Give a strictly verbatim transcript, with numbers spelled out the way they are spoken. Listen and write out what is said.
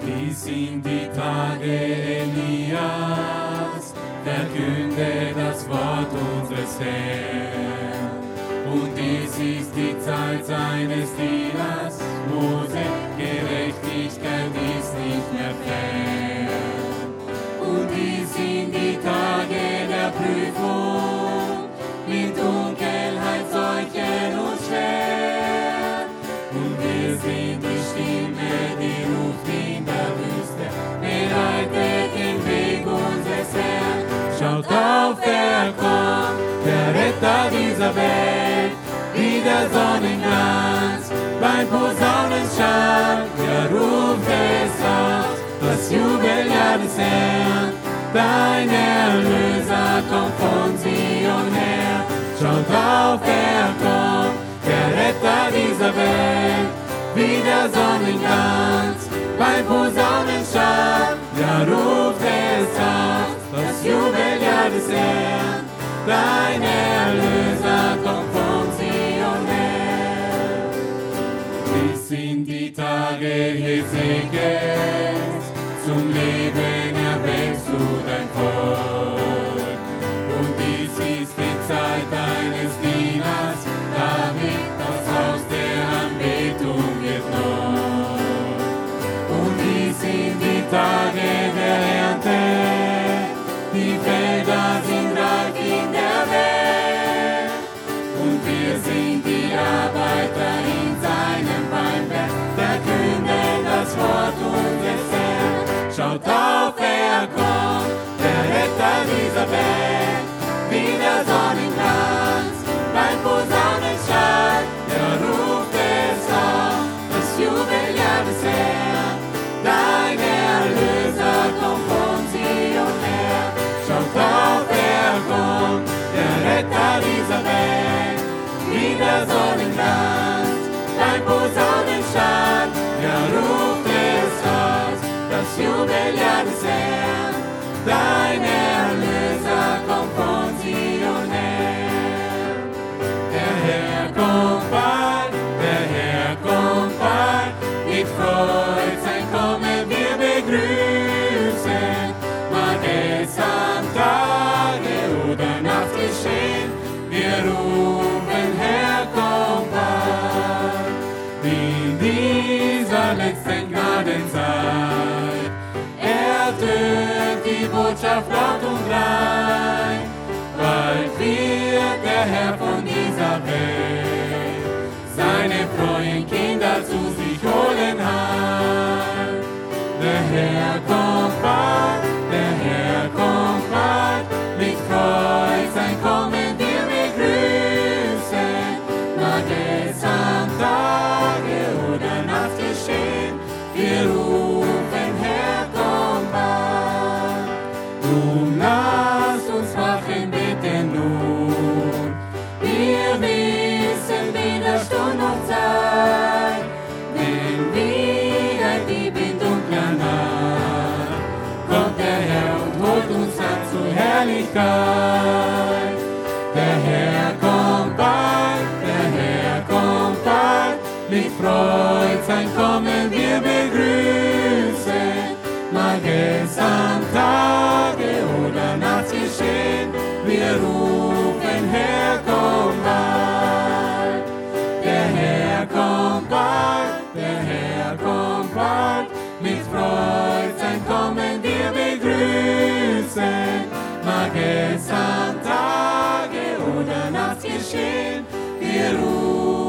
Dies sind die Tage Elias, verkünde das Wort unseres Herrn. Und dies ist die Zeit seines Dieners, Mose, Gerechtigkeit ist nicht mehr fern. Und dies sind die Tage der Prüfung, mit Dunkelheit, Seuchen und Schwert. Und wir sind die Stimme, die ruft in der Wüste, bereitet den Weg unseres Herrn. Schaut auf, er kommt, der Retter dieser Welt, wie der Sonnenglanz beim Posaunenschall. Er ruft es aus, das Jubeljahr des Herrn, dein Erlöser kommt von Zion her. Schaut auf, er kommt, der Retter dieser Welt, wie der Sonnenglanz beim Posaunenschall. Ja, ruft es aus, das Jubeljahr des Herrn, dein Erlöser kommt von Zion her. Dies sind die Tage Hesekiels, zum Leben erwächst du dein Volk. Und dies ist die Zeit deines Dieners, David, das Haus der Anbetung wird neu. Und dies sind die Tage der Ernte, die Felder sind reif in der Welt. Und wir sind die Arbeiter in seinem Weinberg, verkünden das Wort unseres Herrn. Schaut auf, er kommt, der Retter dieser Welt, wie der Sonnenglanz beim Posaunenschall. Er ruft es auf, das Jubeljahr des Herrn, dein Erlöser kommt von Zion her. Schaut auf, er kommt, der Retter dieser Welt, wie der Sonnenglanz beim Posaunenschall. Er ruft es aus, das Jubeljahr des Herrn, dein Erlöser kommt von Zion her. Der Herr kommt bald, der Herr kommt bald, mit Freud sein Kommen wir begrüßen. Mag es am Tage oder Nacht geschehen, wir rufen, Herr kommt bald. In dieser letzten Gnadenzeit ertönt die Botschaft laut und rein. Bald wird der Herr von dieser Welt seine treuen Kinder zu sich holen heim. Der Herr kommt bald, der Herr kommt bald, mit Kreuz sein Kommen wir begrüßen. Mag es am Tage oder Nacht geschehen, wir rufen, Herr kommt bald. Drum lasst uns wachen, beten nun, wir wissen weder Stunde noch Zeit, denn wie ein Dieb in dunkler Nacht kommt der Herr und holt uns ab zur Herrlichkeit. Der Herr kommt bald, der Herr kommt bald, mit Freud sein Kommen wir begrüßen. Mag es am Tage oder Nacht geschehen, wir rufen, Herr kommt bald. Der Herr kommt bald, der Herr kommt bald, mit Freud sein Kommen wir begrüßen. Mag es am Tage oder Nacht geschehen, wir rufen,